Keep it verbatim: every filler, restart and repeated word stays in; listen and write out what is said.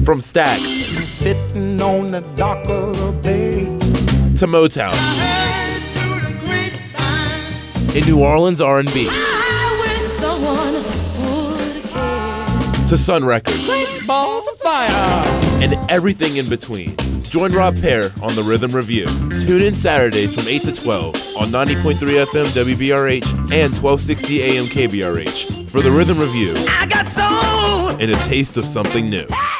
From Stax sitting on the dock of the bay to Motown in New Orleans R and B to Sun Records balls of fire and everything in between. Join Rob Pear on The Rhythm Review. Tune in Saturdays from eight to twelve on ninety point three F M W B R H and twelve sixty A M K B R H for The Rhythm Review. I got soul And a taste of something new.